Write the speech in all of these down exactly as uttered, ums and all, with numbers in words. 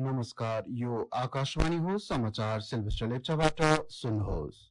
नमस्कार, यो आकाशवाणी हो। समाचार सिल्भेस्टर लेप्चाबाट सुन्नुहोस्।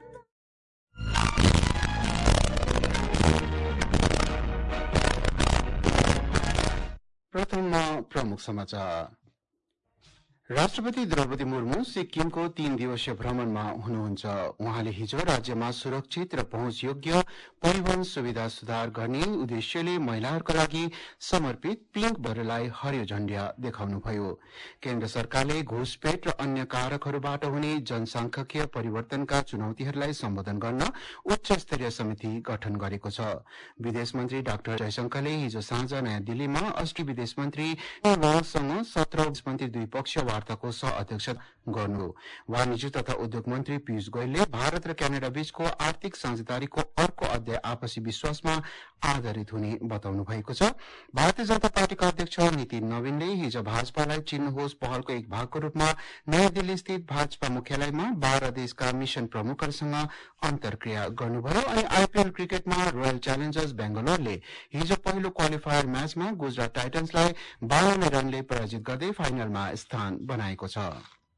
प्रथममा प्रमुख समाचार। राष्ट्रपति द्रौपदी मुर्मू सिक्किमको तीन दिवसीय भ्रमणमा हुनुहुन्छ। उहाँले हिजो राज्यमा सुरक्षित र पहुँचयोग्य परिवहन सुविधा सुधार गर्ने उद्देश्यले महिलाहरूका लागि समर्पित पिंक बसलाई हरियो झण्डा देखाउनुभयो। केन्द्र सरकारले घुसपेट र अन्य कारकहरूबाट हुने जनसांख्यिकीय परिवर्तनका चुनौतीहरूलाई सम्बोधन गर्न उच्च स्तरीय समिति गठन गरेको छ। विदेश मन्त्री डाक्टर जयशंकरले हिजो साँझ नयाँ दिल्लीमा अस्ट्रेलियाली विदेश मन्त्री वाङसँग सत्र मन्त्री द्विपक्षीय वार्ताको सह अध्यक्षता गर्नु। वाणिज्य तथा उद्योग मन्त्री पीयूष गोयलले भारत र क्यानाडा बीचको आर्थिक साझेदारीको अर्को अध्याय आपसी विश्वासमा आधारित हुने बताउनु भएको छ। भारतीय जनता पार्टीका अध्यक्ष नितिन नवीनले हिजो भाजपालाई चिन्नुहोस् पहलको एक भागको रूपमा नयाँ दिल्ली स्थित भाजपा मुख्यालयमा बाह्र देशका मिशन प्रमुखहरूसँग अन्तर्क्रिया गर्नुभयो अनि आईपीएल क्रिकेटमा रोयल च्यालेन्जर्स बेंगलोरले हिजो पहिलो क्वालिफायर म्याचमा गुजरात टाइटन्सलाई बाह्र रनले पराजित गर्दै फाइनलमा स्थान बनाएको छ।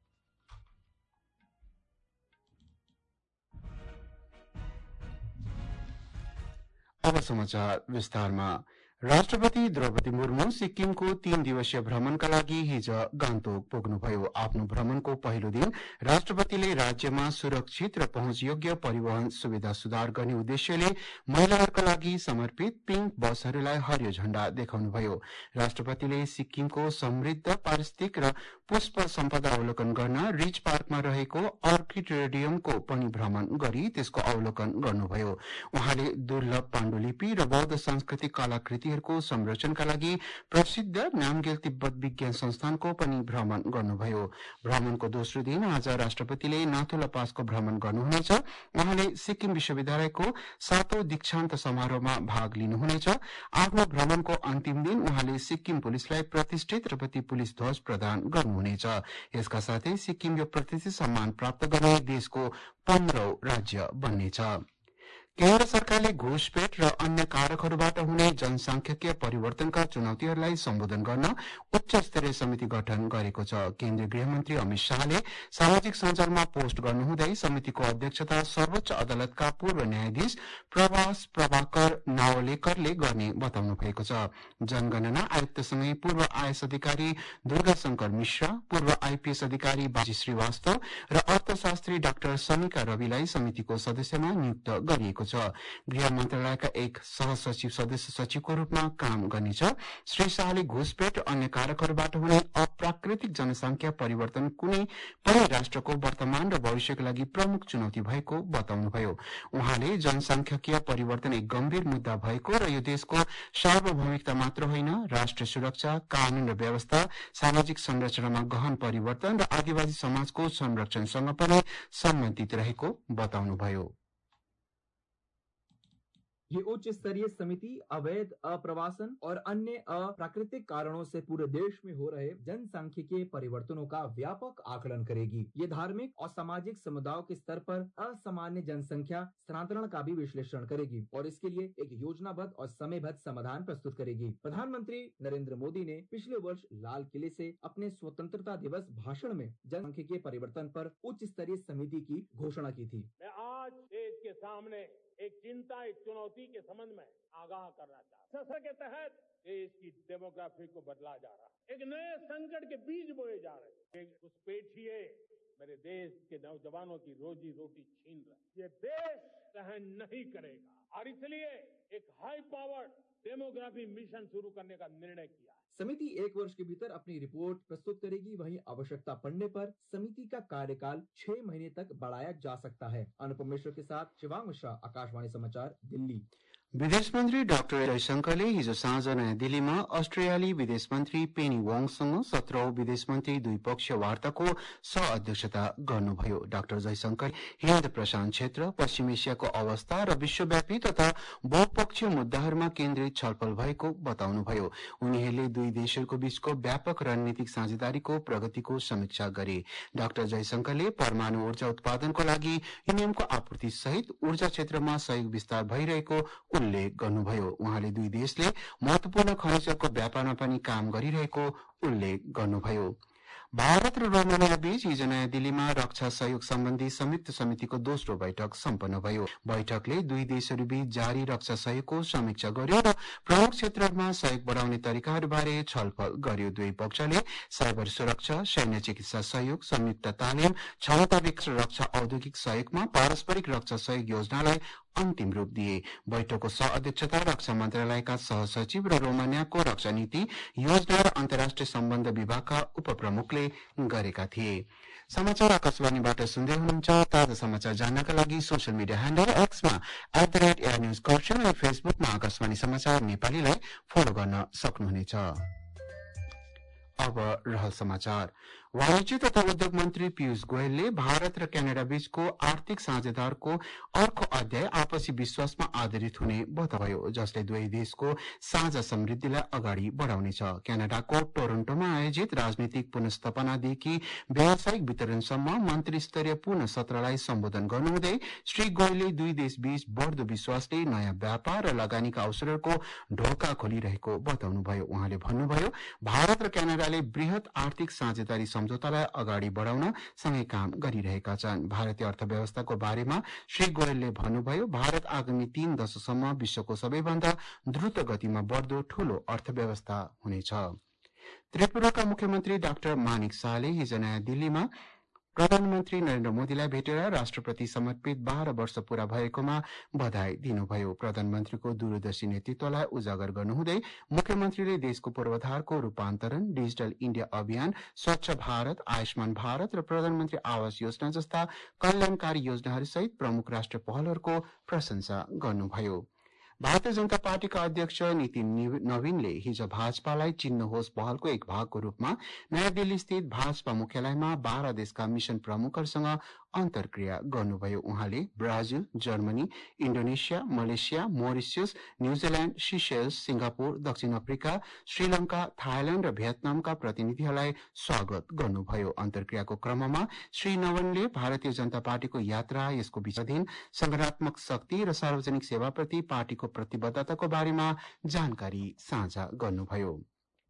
अब समाचार विस्तारमा। राष्ट्रपति द्रौपदी मुर्मू सिक्किमको तीन दिवसीय भ्रमणका लागि हिज गान्तोक पुग्नुभयो। आफ्नो भ्रमणको पहिलो दिन राष्ट्रपतिले राज्यमा सुरक्षित र पहुँचयोग्य परिवहन सुविधा सुधार गर्ने उद्देश्यले महिलाहरूका लागि समर्पित पिंक बसहरूलाई हरियो झण्डा देखाउनुभयो। राष्ट्रपतिले सिक्किमको समृद्ध पारिस्थितिक र पुष्प सम्पदा अवलोकन गर्न रिच पार्कमा रहेको अर्किडोरियमको पनि भ्रमण गरी त्यसको अवलोकन गर्नुभयो। उहाँले दुर्लभ पाण्डुलिपि र बौद्ध सांस्कृतिक कलाकृतिहरूको संरक्षणका लागि प्रसिद्ध नामगेल तिब्बत विज्ञान संस्थानको पनि भ्रमण गर्नुभयो। भ्रमणको दोस्रो दिन आज राष्ट्रपतिले नाथुला पासको भ्रमण गर्नुहुनेछ। उहाँले सिक्किम विश्वविद्यालयको सातौं दीक्षान्त समारोहमा भाग लिनुहुनेछ। आफ्नो भ्रमणको अन्तिम दिन उहाँले सिक्किम पुलिसलाई प्रतिष्ठित राष्ट्रपति पुलिस ध्वज प्रदान गर्नुहुनेछ। यसका साथै सिक्किम यो प्रतिष्ठित सम्मान प्राप्त गर्ने देशको पन्ध्रौं राज्य बन्नेछ। केन्द्र सरकारले घुसपेट र अन्य कारकहरूबाट हुने जनसांख्यिकीय परिवर्तनका चुनौतीहरूलाई सम्बोधन गर्न उच्च स्तरीय समिति गठन गरेको छ। केन्द्रीय गृहमन्त्री अमित शाहले सामाजिक सञ्जालमा पोस्ट गर्नुहुँदै समितिको अध्यक्षता सर्वोच्च अदालतका पूर्व न्यायाधीश प्रभास प्रभाकर नावलेकरले गर्ने बताउनु भएको छ। जनगणना आयुक्तसँगै पूर्व आईएएस अधिकारी दुर्गा शंकर मिश्रा, पूर्व आईपीएस अधिकारी बाजी श्रीवास्तव र अर्थशास्त्री डाक्टर समिका रविलाई समितिको सदस्यमा नियुक्त गरिएको छ। गृह मन्त्रालयका एक सहसचिव सदस्य सचिवको रूपमा काम गर्नेछ। श्री शाहले घुसपेट र अन्य कारकहरूबाट हुने अप्राकृतिक जनसंख्या परिवर्तन कुनै पनि राष्ट्रको वर्तमान र भविष्यका लागि प्रमुख चुनौती भएको बताउनुभयो। उहाँले जनसंख्यिकीय परिवर्तन एक गम्भीर मुद्दा भएको र यो देशको सार्वभौमिकता मात्र होइन, राष्ट्रिय सुरक्षा, कानून र व्यवस्था, सामाजिक संरचनामा गहन परिवर्तन र आदिवासी समाजको संरक्षणसँग पनि सम्बन्धित रहेको बताउनुभयो। ये उच्च स्तरीय समिति अवैध अप्रवासन और अन्य अप्राकृतिक कारणों से पूरे देश में हो रहे जनसांख्यिकीय परिवर्तनों का व्यापक आकलन करेगी। ये धार्मिक और सामाजिक समुदायों के स्तर पर असामान्य जनसंख्या स्थानांतरण का भी विश्लेषण करेगी और इसके लिए एक योजनाबद्ध और समयबद्ध समाधान प्रस्तुत करेगी। प्रधानमंत्री नरेंद्र मोदी ने पिछले वर्ष लाल किले से अपने स्वतंत्रता दिवस भाषण में जनसांख्यिकीय परिवर्तन पर उच्च स्तरीय समिति की घोषणा की थी। मैं आज देश के सामने एक चिंता, एक चुनौती के संबंध में आगाह करना चाहता हूं। के तहत देश की डेमोग्राफी को बदला जा रहा है, एक नए संकट के बीज बोए जा रहे हैं। घुसपैठिए मेरे देश के नौजवानों की रोजी रोटी छीन रहे। ये देश सहन नहीं करेगा और इसलिए एक हाई पावर्ड डेमोग्राफी मिशन शुरू करने का निर्णय किया। समिति एक वर्ष के भीतर अपनी रिपोर्ट प्रस्तुत करेगी। वहीं आवश्यकता पड़ने पर समिति का कार्यकाल छह महीने तक बढ़ाया जा सकता है। अनुपम मिश्र के साथ शिवांग मिश्रा, आकाशवाणी समाचार, दिल्ली। विदेश मन्त्री डाक्टर जयशंकरले हिजो साँझ नयाँ दिल्लीमा अस्ट्रेलियाली विदेश मन्त्री पेनी वाङसँग सत्रौं विदेश मन्त्री द्विपक्षीय वार्ताको सह अध्यक्षता गर्नुभयो। डाक्टर जयशंकर हिन्द प्रशान्त क्षेत्र, पश्चिम एसियाको अवस्था र विश्वव्यापी तथा बहुपक्षीय मुद्दाहरूमा केन्द्रित छलफल भएको बताउनुभयो। उनीहरूले दुई देशहरूको बीचको व्यापक रणनीतिक साझेदारीको प्रगतिको समीक्षा गरे। डाक्टर जयशंकरले परमाणु ऊर्जा उत्पादनको लागि युरेनियमको आपूर्ति सहित ऊर्जा क्षेत्रमा सहयोग विस्तार भइरहेको उल्लेख गर्नुभयो। उहाँले दुई देशले महत्वपूर्ण खनिजहरूको व्यापारमा पनि काम गरिरहेको उल्लेख गर्नुभयो। भारत र रोमानिया बीच हिजो नयाँ दिल्लीमा रक्षा सहयोग सम्बन्धी संयुक्त समितिको दोस्रो बैठक सम्पन्न भयो। बैठकले दुई देशहरूबीच जारी रक्षा सहयोगको समीक्षा गर्यो र प्रमुख क्षेत्रहरूमा सहयोग बढाउने तरिकाहरूबारे छलफल गर्यो। दुवै पक्षले साइबर सुरक्षा, सैन्य चिकित्सा सहयोग, संयुक्त तालिम, क्षमता विकास र रक्षा औद्योगिक सहयोगमा पारस्परिक रक्षा सहयोग योजनालाई अन्तिम रूप दिए। बैठकको सह अध्यक्षता रक्षा मन्त्रालयका सहसचिव र रोमानियाको रक्षा नीति, योजना र अन्तर्राष्ट्रिय सम्बन्ध विभागका उपप्रमुखले गरेका थिए। समाचार आकाशवाणीबाट सुन्दै हुनुहुन्छ। ताजा समाचार जान्नका लागि सोशल मिडिया ह्यान्डल एक्समा at the rate AIR news Kurseong र फेसबुकमा आकाशवाणी समाचार नेपालीलाई फलो गर्न सक्नुहुनेछ। अब रहल समाचार। वाणिज्य तथा उद्योग मन्त्री पीयूष गोयलले भारत र क्यानाडा बीचको आर्थिक साझेदारको अर्को अध्याय आपसी विश्वासमा आधारित हुने बताउनुभयो, जसले दुवै देशको साझा समृद्धिलाई अगाडि बढाउनेछ। क्यानाडाको टोरन्टोमा आयोजित राजनीतिक पुनस्थापनादेखि व्यावसायिक वितरणसम्म मन्त्री स्तरीय पूर्ण सत्रलाई सम्बोधन गर्नुहुँदै श्री गोयलले दुई देशबीच बढ्दो विश्वासले नयाँ व्यापार र लगानीका अवसरहरूको ढोका खोलिरहेको बताउनुभयो। उहाँले भन्नुभयो, भारत र क्यानाडाले वृहत आर्थिक साझेदारी सम्झौतालाई अगाडि बढाउन सँगै काम गरिरहेका छन्। भारतीय अर्थव्यवस्थाको बारेमा श्री गोयलले भन्नुभयो, भारत आगामी तीन दशकसम्म विश्वको सबैभन्दा द्रुत गतिमा बढ्दो ठूलो अर्थव्यवस्था हुनेछ। त्रिपुराका मुख्यमन्त्री डाक्टर मानिक शाहले हिजो नयाँ दिल्लीमा प्रधानमन्त्री नरेन्द्र मोदीलाई भेटेर राष्ट्रप्रति समर्पित बाह्र वर्ष पूरा भएकोमा बधाई दिनुभयो। प्रधानमन्त्रीको दूरदर्शी नेतृत्वलाई उजागर गर्नुहुँदै मुख्यमन्त्रीले देशको पूर्वाधारको रूपान्तरण, डिजिटल इण्डिया अभियान, स्वच्छ भारत, आयुष्मान भारत र प्रधानमन्त्री आवास योजना जस्ता कल्याणकारी योजनाहरूसहित प्रमुख राष्ट्रिय पहलहरूको प्रशंसा गर्नुभयो। भारतीय जनता पार्टीका अध्यक्ष नितिन नवीनले हिजो भाजपालाई चिन्नुहोस् पहलको एक भागको रूपमा नयाँ दिल्ली स्थित भाजपा मुख्यालयमा बाह्र देशका मिशन प्रमुखहरूसँग अन्तर्क्रिया गर्नुभयो। उहाँले Brazil, Germany, Indonesia, Malaysia, Mauritius, New Zealand, Seychelles, Singapore, दक्षिण अफ्रिका, श्रीलंका, थाइल्याण्ड र भियतनामका प्रतिनिधिहरूलाई स्वागत गर्नुभयो। अन्तर्क्रियाको क्रममा श्री नवीनले भारतीय जनता पार्टीको यात्रा, यसको विचाराधीन संगठनात्मक शक्ति र सार्वजनिक सेवाप्रति पार्टीको प्रतिबद्धताको बारेमा जानकारी साझा गर्नुभयो।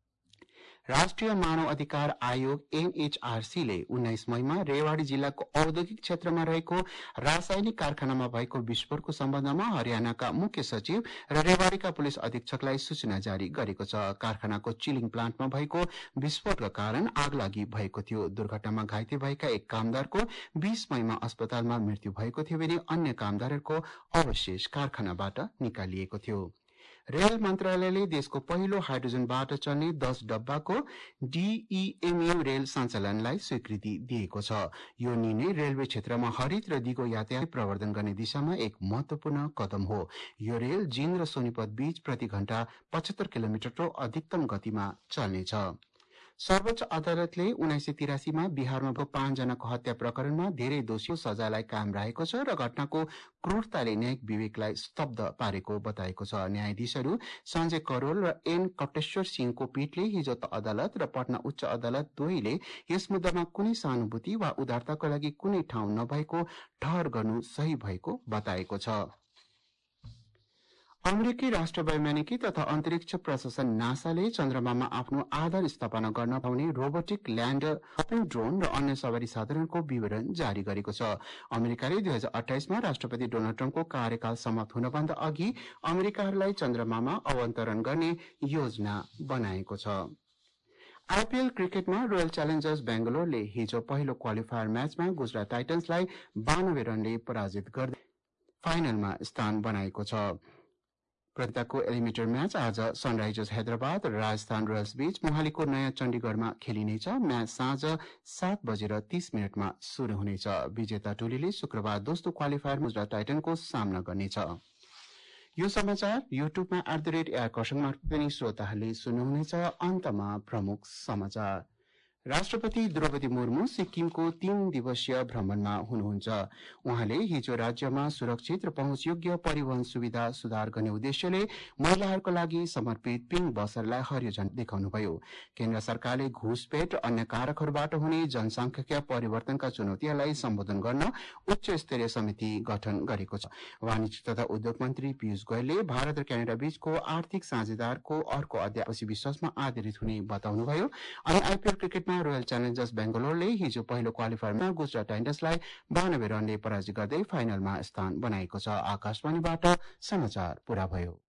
राष्ट्रिय मानव अधिकार आयोग एनएचआरसी ले उन्नाइस मईमा रेवाड़ी जिल्लाको औद्योगिक क्षेत्रमा रहेको रासायनिक कारखानामा भएको विस्फोटको सम्बन्धमा हरियाणाका मुख्य सचिव र रेवाड़ीका पुलिस अधीक्षकलाई सूचना जारी गरेको छ। कारखानाको चिलिङ प्लान्टमा भएको विस्फोटका कारण आगलागी भएको थियो। दुर्घटनामा घाइते भएका एक कामदारको बीस मईमा अस्पतालमा मृत्यु भएको थियो भने अन्य कामदारहरूको अवशेष कारखानाबाट निकालिएको थियो। रेल मन्त्रालयले देशको पहिलो हाइड्रोजनबाट चल्ने दस डब्बाको डीईएमयू रेल सञ्चालनलाई स्वीकृति दिएको छ। यो निर्णय रेलवे क्षेत्रमा हरित र दिगो यातायात प्रवर्धन गर्ने दिशामा एक महत्वपूर्ण कदम हो। यो रेल जिन्द र सोनीपत बीच प्रति घण्टा पचहत्तर किलोमिटरको अधिकतम गतिमा चल्नेछ। सर्वोच्च अदालतले उन्नाइस सय तिरासीमा बिहारमा पाँचजनाको हत्या प्रकरणमा धेरै दोषीको सजायलाई कायम रहेको छ र घटनाको क्रूरताले न्यायिक विवेकलाई स्तब्ध पारेको बताएको छ। न्यायाधीशहरू संजय करोल र एन कटेश्वर सिंहको पीठले हिजो त अदालत र पटना उच्च अदालत दुवैले यस मुद्दामा कुनै सहानुभूति वा उदारताको लागि कुनै ठाउँ नभएको ठहर गर्नु सही भएको बताएको छ। अमेरिकी राष्ट्र वैमानिकी तथा अन्तरिक्ष प्रशासन नासाले चन्द्रमामा आफ्नो आधार स्थापना गर्न पाउने रोबोटिक ल्यान्डर, हपिङ ड्रोन र अन्य सवारी साधनहरूको विवरण जारी गरेको छ। अमेरिकाले दुई हजार अठाइसमा राष्ट्रपति डोनाल्ड ट्रम्पको कार्यकाल समाप्त हुनभन्दा अघि अमेरिकाहरूलाई चन्द्रमामा अवतरण गर्ने योजना बनाएको छ। आईपीएल क्रिकेटमा रोयल च्यालेन्जर्स बेंगलोरले हिजो पहिलो क्वालिफायर म्याचमा गुजरात टाइटन्सलाई बानब्बे रनले पराजित गर्दै फाइनलमा स्थान बनाएको छ। प्रतियोगिताको एलिमिनेटर म्याच आज सनराइजर्स हैदराबाद र राजस्थान रोयल्स बीच मोहालीको नयाँ चण्डीगढमा खेलिनेछ। म्याच साँझ सात बजेर तीस मिनटमा शुरू हुनेछ। विजेता टोलीले शुक्रबार दोस्रो क्वालिफायर गुजरात टाइटनको सामना गर्नेछ। यो समाचार युट्युबमा at the rate AIR Kurseong मार्फत पनि श्रोताहरूले सुन्नुहुनेछ। अन्तमा प्रमुख समाचार। राष्ट्रपति द्रौपदी मुर्मू सिक्किमको तीन दिवसीय भ्रमणमा हुनुहुन्छ। उहाँले हिजो राज्यमा सुरक्षित र पहुँचयोग्य परिवहन सुविधा सुधार गर्ने उद्देश्यले महिलाहरूको लागि समर्पित पिङ बसहरूलाई हरियो झण्डी देखाउनुभयो। केन्द्र सरकारले घुसपेट र अन्य कारकहरूबाट हुने जनसंख्या परिवर्तनका चुनौतीहरूलाई सम्बोधन गर्न उच्च स्तरीय समिति गठन गरेको छ। वाणिज्य तथा उद्योग मन्त्री पीयूष गोयलले भारत र क्यानाडा बीचको आर्थिक साझेदारको अर्को अध्याय आपसी विश्वासमा आधारित हुने बताउनुभयो। अनि आईपीएल क्रिकेट क्रिकेटमा रोयल च्यालेन्जर्स बेंगलोरले हिजो पहिलो क्वालिफायरमा गुजरात टाइटन्सलाई बानब्बे रनले पराजित गर्दै फाइनलमा स्थान बनाएको छ। आकाशवाणीबाट समाचार पूरा भयो।